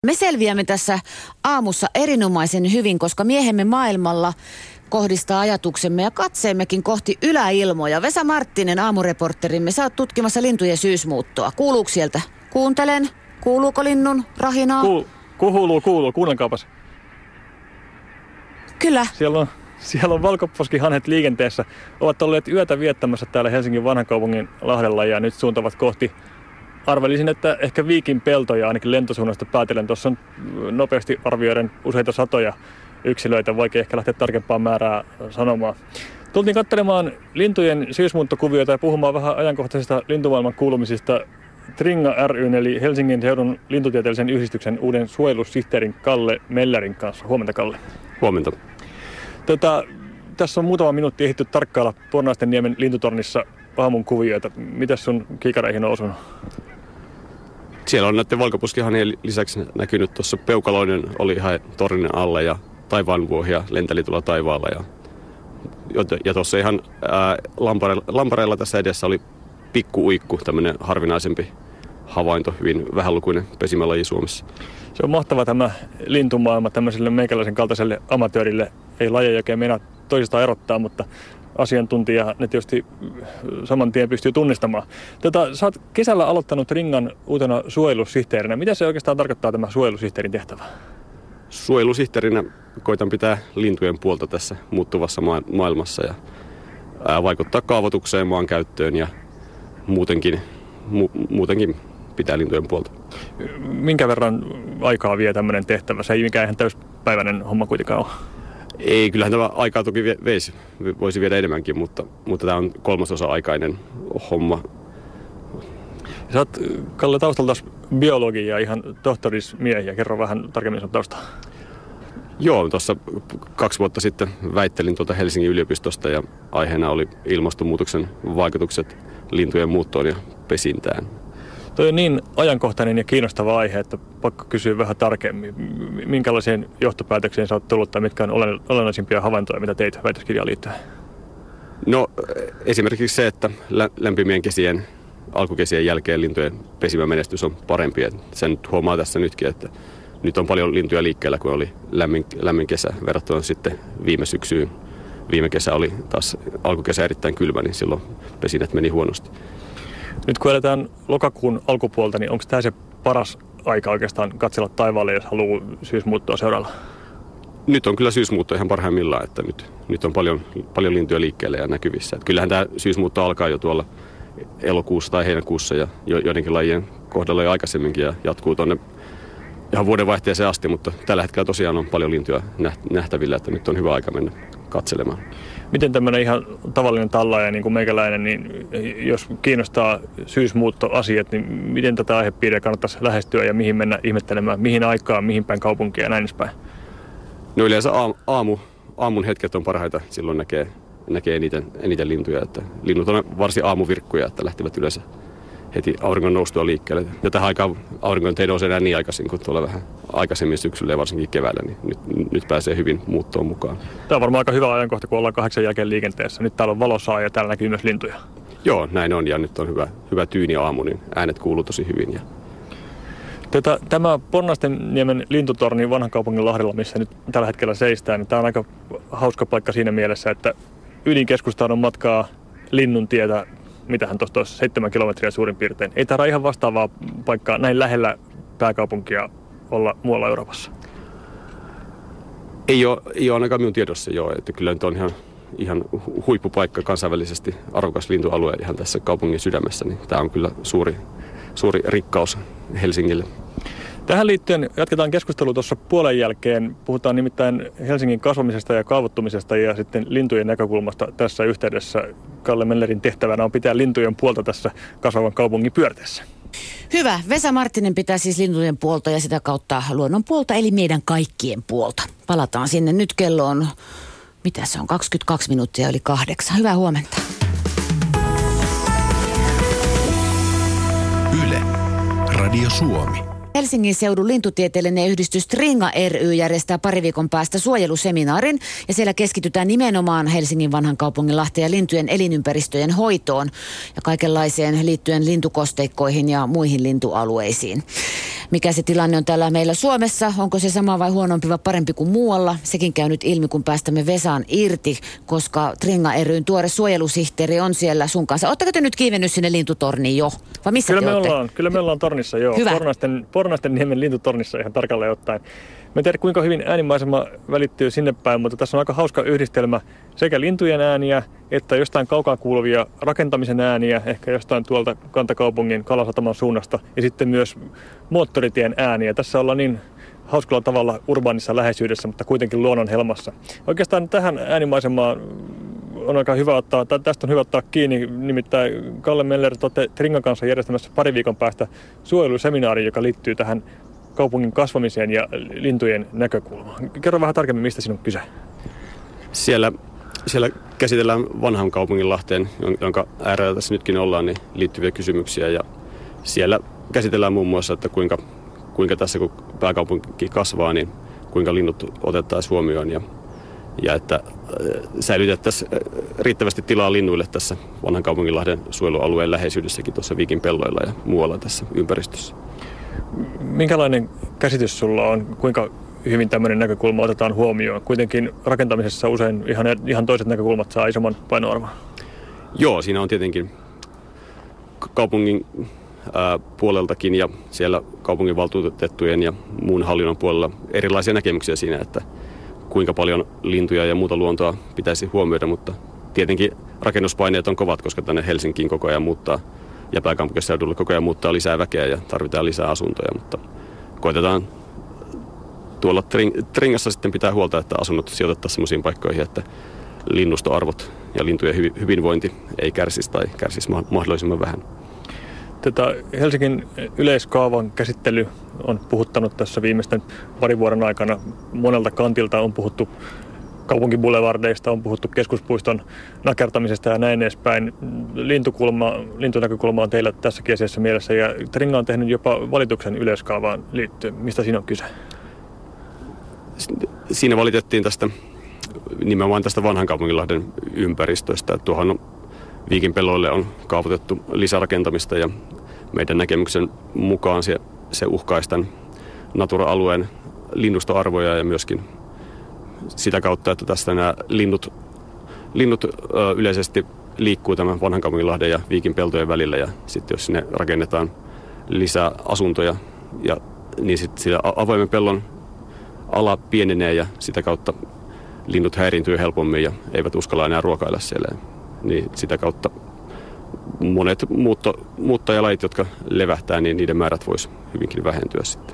Me selviämme tässä aamussa erinomaisen hyvin, koska miehemme maailmalla kohdistaa ajatuksemme ja katseemmekin kohti yläilmoja. Vesa Marttinen, aamureporterimme, sä oot tutkimassa lintujen syysmuuttoa. Kuuluuko sieltä? Kuuntelen. Kuuluuko linnun rahinaa? Kuuluu. Kuunnelkaapas. Kyllä. Siellä on valkoposkihanhet liikenteessä. Ovat olleet yötä viettämässä täällä Helsingin vanhankaupungin Lahdella ja nyt suuntavat kohti. Arvelisin, että ehkä Viikin peltoja ainakin lentosuunnasta päätellen. Tuossa on nopeasti arvioiden useita satoja yksilöitä. Vaikea ehkä lähteä tarkempaa määrää sanomaan. Tultiin katselemaan lintujen syysmuuttokuvioita ja puhumaan vähän ajankohtaisista lintumaailman kuulumisista Tringa ry:n eli Helsingin seudun lintutieteellisen yhdistyksen uuden suojelusihteerin Kalle Mellerin kanssa. Huomenta, Kalle. Huomenta. Tässä on muutama minuutti ehditty tarkkailla Pornaistenniemen lintutornissa aamun kuvioita. Mitäs sun kiikareihin on osunut? Siellä on näiden valkoposkihanhien lisäksi näkynyt tuossa peukaloinen oli ihan tornin alla ja taivaanvuohia lenteli tuolla taivaalla. Ja tuossa ihan lampareilla tässä edessä oli pikku-uikku, tämmöinen harvinaisempi havainto, hyvin vähälukuinen pesimälaji Suomessa. Se on mahtava tämä lintumaailma tämmöiselle meikäläisen kaltaiselle amatöörille. Ei lajeja oikein meinaa toisistaan erottaa, mutta asiantuntija ne tietysti saman tien pystyy tunnistamaan. Sä oot kesällä aloittanut Ringan uutena suojelusihteerinä. Mitä se oikeastaan tarkoittaa tämä suojelusihteerin tehtävä? Suojelusihteerinä koitan pitää lintujen puolta tässä muuttuvassa maailmassa ja vaikuttaa kaavoitukseen, maankäyttöön ja muutenkin pitää lintujen puolta. Minkä verran aikaa vie tämmöinen tehtävä? Se ei mikään ihan täyspäiväinen homma kuitenkaan ole. Ei, kyllähän tämä aikaa toki voisi viedä enemmänkin, mutta tämä on 3/3-aikainen homma. Sä oot, Kalle, taustalta biologi ja ihan tohtorismiehiä. Kerro vähän tarkemmin sun taustaa. Joo, tuossa 2 vuotta sitten väittelin Helsingin yliopistosta ja aiheena oli ilmastonmuutoksen vaikutukset lintujen muuttoon ja pesintään. Toi on niin ajankohtainen ja kiinnostava aihe, että pakko kysyä vähän tarkemmin. Minkälaisiin johtopäätöksiin sä oot tullut tai mitkä on olennaisimpia havaintoja, mitä teit väitöskirjaan liittyen? No esimerkiksi se, että lämpimien alkukesien jälkeen lintujen pesimämenestys on parempi. Sen huomaa tässä nytkin, että nyt on paljon lintuja liikkeellä, kun oli lämmin kesä verrattuna sitten viime syksyyn. Viime kesä oli taas alkukesä erittäin kylmä, niin silloin pesinät meni huonosti. Nyt kun eletään lokakuun alkupuolta, niin onko tämä se paras aika oikeastaan katsella taivaalle, jos haluaa syysmuuttoa seurailla? Nyt on kyllä syysmuutto ihan parhaimmillaan, että nyt on paljon lintuja liikkeelle ja näkyvissä. Että kyllähän tämä syysmuutto alkaa jo tuolla elokuussa tai heinäkuussa ja joidenkin lajien kohdalla jo aikaisemminkin ja jatkuu tuonne ihan vuodenvaihteeseen asti, mutta tällä hetkellä tosiaan on paljon lintuja nähtävillä, että nyt on hyvä aika mennä katselemaan. Miten tämmöinen ihan tavallinen tallaaja niin kuin meikäläinen, niin jos kiinnostaa syysmuuttoasiat, niin miten tätä aihepiiriä kannattaisi lähestyä ja mihin mennä ihmettelemään, mihin aikaan, mihin päin kaupunkia ja näin edespäin? No yleensä aamun hetket on parhaita, silloin näkee eniten lintuja. Että linnut on varsin aamuvirkkuja, että lähtevät yleensä heti auringon noustua liikkeelle. Ja tähän aikaan auringon ei nouse enää niin aikaisin kuin tuolla vähän aikaisemmin syksyllä ja varsinkin keväällä, niin nyt pääsee hyvin muuttoon mukaan. Tämä on varmaan aika hyvä ajankohta, kun ollaan 8 jälkeen liikenteessä. Nyt täällä on valosaa ja täällä näkyy myös lintuja. Joo, näin on ja nyt on hyvä tyyni aamu, niin äänet kuuluu tosi hyvin. Tämä Pornaistenniemen lintutorni vanhankaupungin Lahdella, missä nyt tällä hetkellä seistään, niin tämä on aika hauska paikka siinä mielessä, että ydinkeskustaan on matkaa Linnuntietä. Mitähän tuosta olisi 7 kilometriä suurin piirtein. Ei taida ihan vastaavaa paikkaa näin lähellä pääkaupunkia olla muualla Euroopassa. Ei ole ainakaan minun tiedossa joo, että kyllä nyt on ihan huippupaikka kansainvälisesti arvokas lintualue ihan tässä kaupungin sydämessä, niin tämä on kyllä suuri rikkaus Helsingille. Tähän liittyen jatketaan keskustelua tuossa puolen jälkeen. Puhutaan nimittäin Helsingin kasvamisesta ja kaavoittumisesta ja sitten lintujen näkökulmasta tässä yhteydessä. Kalle Mellerin tehtävänä on pitää lintujen puolta tässä kasvavan kaupungin pyörteessä. Hyvä. Vesa Marttinen pitää siis lintujen puolta ja sitä kautta luonnon puolta, eli meidän kaikkien puolta. Palataan sinne. Nyt kello on, mitä se on, 22 minuuttia yli 8. Hyvää huomenta. Yle, Radio Suomi. Helsingin seudun lintutieteellinen yhdistys Tringa ry järjestää pari viikon päästä suojeluseminaarin ja siellä keskitytään nimenomaan Helsingin vanhan kaupungin lahteen ja lintujen elinympäristöjen hoitoon ja kaikenlaiseen liittyen lintukosteikkoihin ja muihin lintualueisiin. Mikä se tilanne on täällä meillä Suomessa? Onko se sama vai huonompi vai parempi kuin muualla? Sekin käy nyt ilmi, kun päästämme Vesaan irti, koska Tringa ryn tuore suojelusihteeri on siellä sun kanssa. Oletteko te nyt kiivennyt sinne lintutorniin jo? Vai missä te olette? Kyllä me ollaan tornissa, joo. Hyvä. Pornaisten niemen lintutornissa ihan tarkalleen ottaen. Mä en tiedä, kuinka hyvin äänimaisema välittyy sinne päin, mutta tässä on aika hauska yhdistelmä sekä lintujen ääniä, että jostain kaukaa kuuluvia rakentamisen ääniä, ehkä jostain tuolta kantakaupungin Kalasataman suunnasta, ja sitten myös moottoritien ääniä. Tässä ollaan niin hauskalla tavalla urbaanissa läheisyydessä, mutta kuitenkin luonnon helmassa. Oikeastaan tähän äänimaisemaan on aika hyvä ottaa, tästä on hyvä ottaa kiinni, nimittäin Kalle Meller, te olette Tringan kanssa järjestämässä pari viikon päästä suojeluseminaari, joka liittyy tähän kaupungin kasvamiseen ja lintujen näkökulmaan. Kerro vähän tarkemmin, mistä siinä on kyse. Siellä käsitellään vanhan kaupungin lahteen, jonka äärellä tässä nytkin ollaan, niin liittyviä kysymyksiä. Ja siellä käsitellään muun muassa, että kuinka tässä kun pääkaupunki kasvaa, niin kuinka linnut otettaisiin huomioon ja että säilytettäisiin riittävästi tilaa linnuille tässä vanhan kaupunginlahden suojelualueen läheisyydessäkin tuossa Viikin pelloilla ja muualla tässä ympäristössä. Minkälainen käsitys sulla on, kuinka hyvin tämmöinen näkökulma otetaan huomioon? Kuitenkin rakentamisessa usein ihan toiset näkökulmat saa isomman painoarvon. Joo, siinä on tietenkin kaupungin puoleltakin ja siellä kaupunginvaltuutettujen ja muun hallinnon puolella erilaisia näkemyksiä siinä, että kuinka paljon lintuja ja muuta luontoa pitäisi huomioida, mutta tietenkin rakennuspaineet on kovat, koska tänne Helsinkiin koko ajan muuttaa ja pääkaupunkiseudulle koko ajan muuttaa lisää väkeä ja tarvitaan lisää asuntoja, mutta koitetaan tuolla Tringassa sitten pitää huolta, että asunnot sijoitettaisiin sellaisiin paikkoihin, että linnustoarvot ja lintujen hyvinvointi ei kärsisi tai kärsisi mahdollisimman vähän. Tätä Helsingin yleiskaavan käsittely on puhuttanut tässä viimeisten parin vuoden aikana. Monelta kantilta on puhuttu kaupunkiboulevardeista, on puhuttu keskuspuiston nakertamisesta ja näin edespäin. Lintunäkökulma on teillä tässäkin asiassa mielessä ja Tringa on tehnyt jopa valituksen yleiskaavaan liittyen. Mistä siinä on kyse? Siinä valitettiin nimenomaan tästä vanhan kaupunginlahden ympäristöstä. Tuohon Viikin pelloille on kaavoitettu lisärakentamista ja meidän näkemyksen mukaan se uhkaisi tämän Natura-alueen linnustoarvoja ja myöskin sitä kautta, että tästä nämä linnut yleisesti liikkuu tämän vanhan kaupunginlahden ja Viikin peltojen välillä ja sitten jos sinne rakennetaan lisää asuntoja niin sitten sillä avoimen pellon ala pienenee ja sitä kautta linnut häiriintyy helpommin ja eivät uskalla enää ruokailla siellä. Niin sitä kautta monet muuttajalajit, jotka levähtää, niin niiden määrät voisi hyvinkin vähentyä sitten.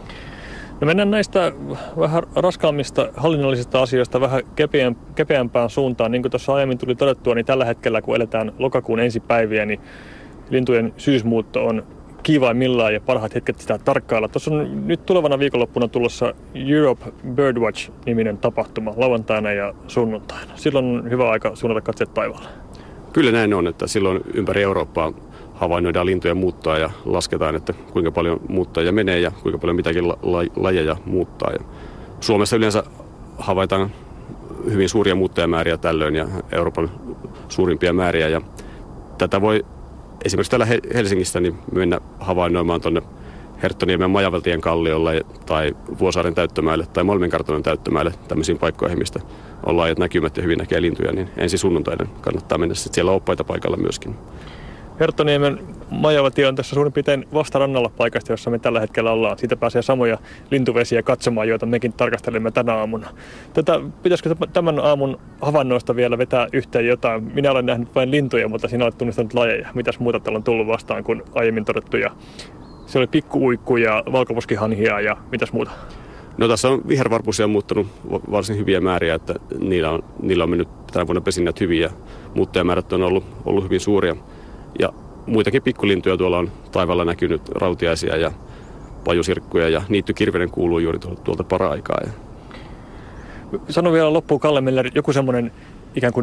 No mennään näistä vähän raskaammista hallinnollisista asioista vähän kepeämpään suuntaan. Niin kuin tuossa aiemmin tuli todettua, niin tällä hetkellä kun eletään lokakuun ensipäiviä, niin lintujen syysmuutto on kiivaimmillaan ja parhaat hetket sitä tarkkailla. Tuossa on nyt tulevana viikonloppuna tulossa Europe Birdwatch-niminen tapahtuma lauantaina ja sunnuntaina. Silloin on hyvä aika suunnata katseet taivaalle. Kyllä näin on, että silloin ympäri Eurooppaa havainnoidaan lintujen muuttoa ja lasketaan, että kuinka paljon muuttajia menee ja kuinka paljon mitäkin lajeja muuttaa. Ja Suomessa yleensä havaitaan hyvin suuria muuttajamääriä tällöin ja Euroopan suurimpia määriä. Ja tätä voi esimerkiksi täällä Helsingissä niin mennä havainnoimaan tuonne Herttoniemen Majaveltien kalliolla tai Vuosaaren täyttömäelle tai Malminkartanon täyttömäelle tämmöisiin paikkoihin, mistä on laajat näkymät ja hyvin näkee lintuja, niin ensi sunnuntaina kannattaa mennä. Sitten siellä on oppaita paikalla myöskin. Herttoniemen Majavelti on tässä suurin piirtein vastarannalla paikasta, jossa me tällä hetkellä ollaan. Siitä pääsee samoja lintuvesiä katsomaan, joita mekin tarkastelemme tänä aamuna. Pitäisikö tämän aamun havainnoista vielä vetää yhteen jotain? Minä olen nähnyt vain lintuja, mutta sinä olet tunnistanut lajeja. Mitäs muuta täällä on tullut vastaan kuin aiemmin todettuja? Se oli pikku-uikku ja valkoposkihanhia ja mitäs muuta? No tässä on vihervarpusia muuttanut varsin hyviä määriä, että niillä on mennyt tänä vuonna pesinnät hyvin ja muuttajamäärät on ollut hyvin suuria. Ja muitakin pikkulintuja tuolla on taivaalla näkynyt, rautiaisia ja pajusirkkuja ja niittykirvinen kuuluu juuri tuolta para-aikaa. Sano vielä loppuun Kalle Meller, joku semmoinen ikään kuin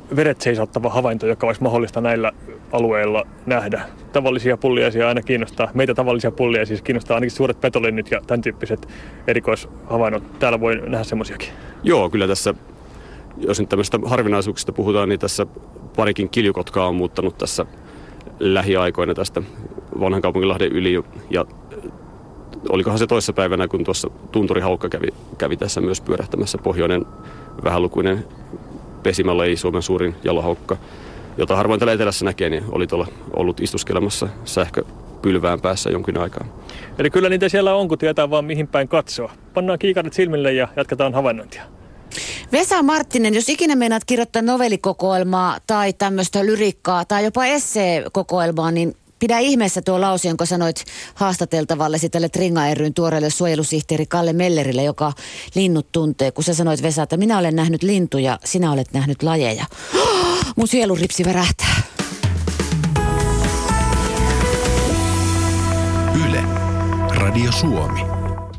veret seisauttava havainto, joka olisi mahdollista näillä alueilla nähdä. Tavallisia pulliaisia aina kiinnostaa. Meitä tavallisia pulliaisia kiinnostaa ainakin suuret petolinnit ja tämän tyyppiset erikoishavainnot. Täällä voi nähdä semmoisiakin. Joo, kyllä tässä, jos nyt tämmöistä harvinaisuuksista puhutaan, niin tässä parikin kiljukotkaa on muuttanut tässä lähiaikoina tästä Vanhankaupunginlahden yli. Ja olikohan se toissapäivänä, kun tuossa tunturihaukka kävi tässä myös pyörähtämässä, pohjoinen vähälukuinen pesimälaji, Suomen suurin jalohaukka, jota harvoin täällä etelässä näkee, niin oli tuolla ollut istuskelemassa sähköpylvään päässä jonkin aikaa. Eli kyllä niitä siellä on, kun tietää vaan mihin päin katsoa. Pannaan kiikarit silmille ja jatketaan havainnointia. Vesa Marttinen, jos ikinä meinaat kirjoittaa novellikokoelmaa tai tämmöistä lyriikkaa tai jopa esseekokoelmaa, niin pidä ihmeessä tuo lause, jonka sanoit haastateltavallesi tälle Tringa ry:n tuoreelle suojelusihteeri Kalle Mellerille, joka linnut tuntee. Kun sä sanoit, Vesa, että minä olen nähnyt lintuja, sinä olet nähnyt lajeja. Mun sieluripsi värähtää. Yle, Radio Suomi.